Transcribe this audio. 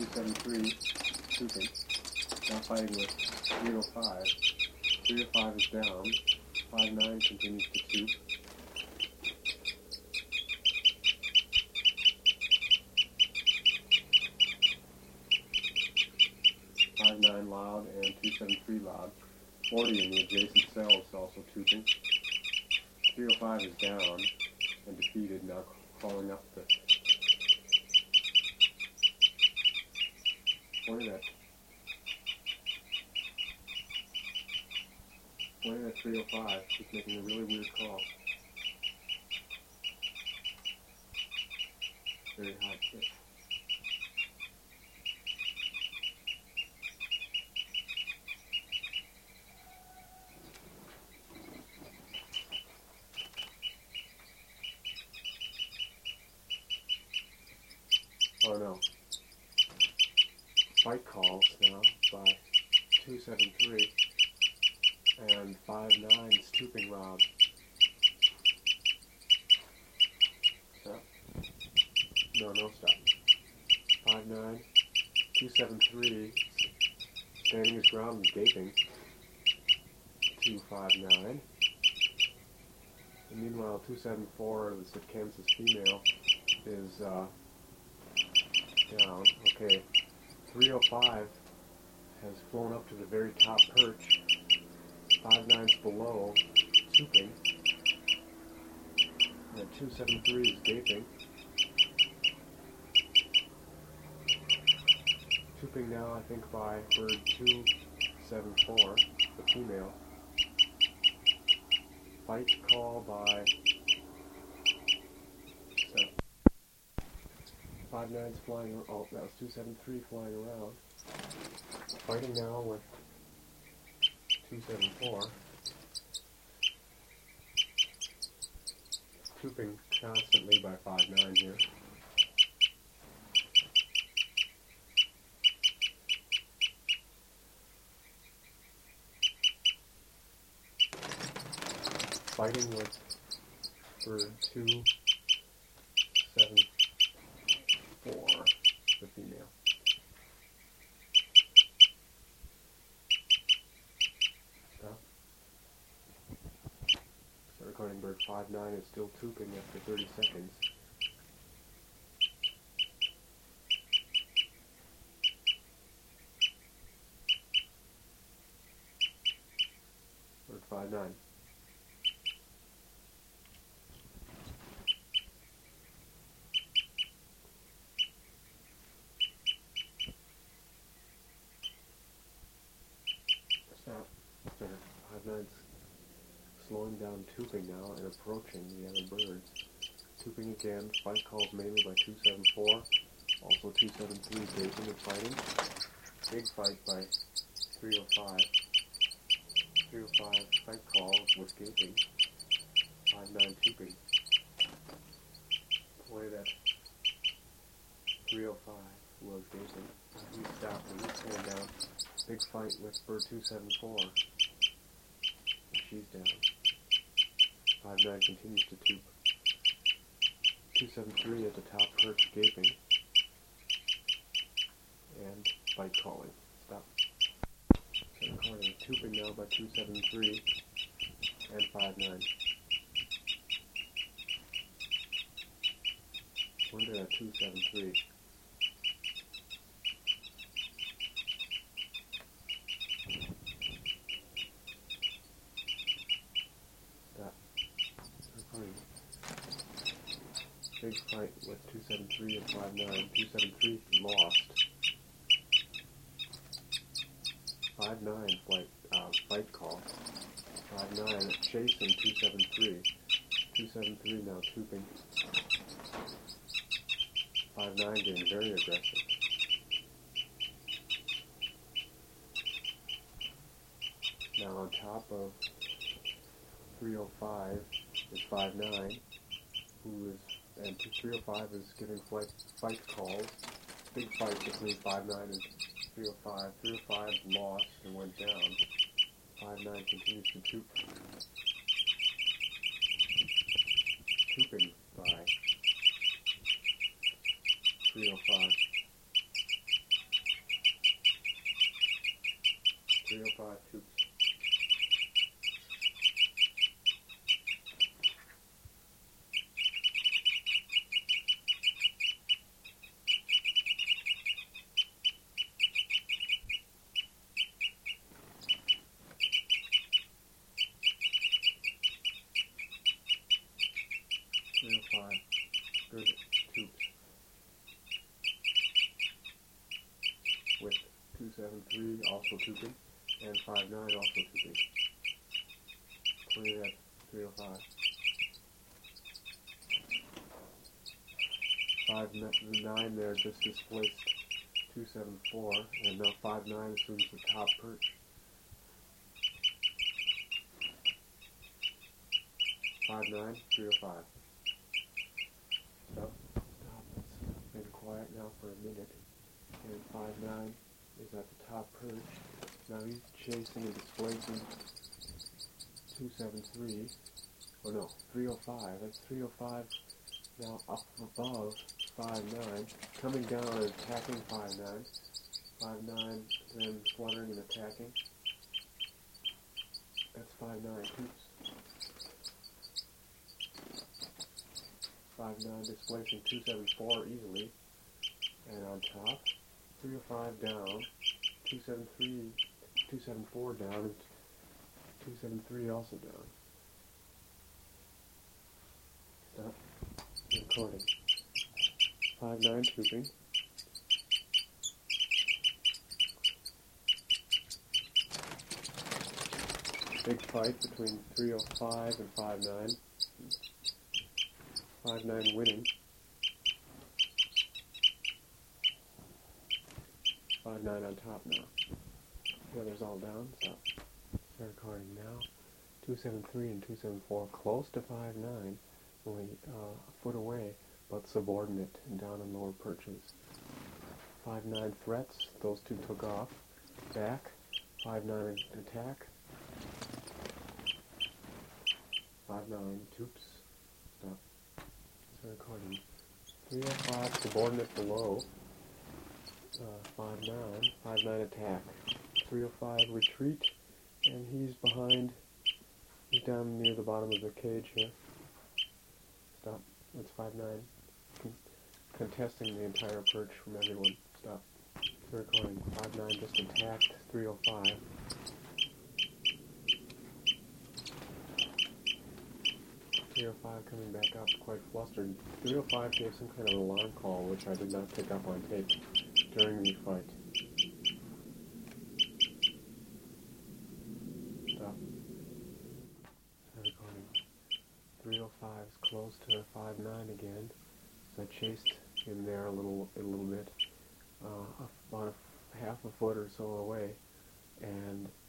273, Tuping. Now fighting with 305. 305 is down. 59 continues to Tup. 59 loud and 273 loud. 40 in the adjacent cell is also Tuping. 305 is down and defeated, now crawling up the... Pointed at 305, he's making a really weird call. Very high pitch. Oh no. Fight calls now by 273 and 59's Tuping Rob. Stop. No stop. 59, 273 standing his ground and gaping. 259. And meanwhile 274, the Kansas female, is down. Okay. 305 has flown up to the very top perch. 59's below, Tuping. And 273 is gaping. Tuping now, I think, by bird 274, the female. Fight call by 59's flying. Oh, that was 273 flying around. Fighting now with 274. Tuping constantly by 59 here. Fighting with bird 274, the female. Stop. Start recording. Bird 59 is still Tuping after 30 seconds. Bird 59. Stop. 59's slowing down Tuping now and approaching the other birds. Tuping again. Fight calls mainly by 274. Also 273 gaping and fighting. Big fight by 305. 305 fight call with gaping. 59 Tuping. Pointed at 305 who was gaping. He stopped and he's hand down. Big fight with bird 274. She's down. 59 continues to Tup. 273 at the top perch gaping. And fight calling. Stop. Recording. Tuping now by 273 and 59. Wonder at 273. Big fight with 273 and 59. 273 lost. 59 fight call. 59 chasing 273. 273 now Tuping. 59 getting very aggressive. Now on top of 305 is 59, who is, and 305 is giving fight calls. Big fight between 59 and 305. 305 lost and went down. 59 continues to Tup. Tuping by 305. 305 tubes. Good tubes with 273 also tubing and 59 also tubing. Clear at 305. 59 there just displaced 274 and now 59 assumes the top perch. 59, 305. Stop. It's been quiet now for a minute. And 59 is at the top perch. Now he's chasing and displacing 273. Oh no, 305. That's 305 now up above 59. Coming down and attacking 59. 59 then fluttering and attacking. That's 59 tubes. 59 displacing 274 easily, and on top, 305 down, 273, 274 down, and 273 also down. Stop recording. 59 tubing. Big fight between 305 and 59. 59 winning. 59 on top now. The others all down. Stop. Start recording now. 273 and 274 close to 59, only a foot away, but subordinate and down in lower perches. 59 threats. Those two took off. Back. 59 attack. 59 tubes. Stop. Recording. 305 subordinate below. 59. 59 attack. 305 retreat, and he's behind. He's down near the bottom of the cage here. Stop. That's 59. Contesting the entire perch from everyone. Stop. Recording. 59 just attacked 305. 305 coming back up, quite flustered. 305 gave some kind of alarm call, which I did not pick up on tape during the fight. Stop. Recording. 305 is close to 59 again. So I chased him there a little bit, about half a foot or so away, and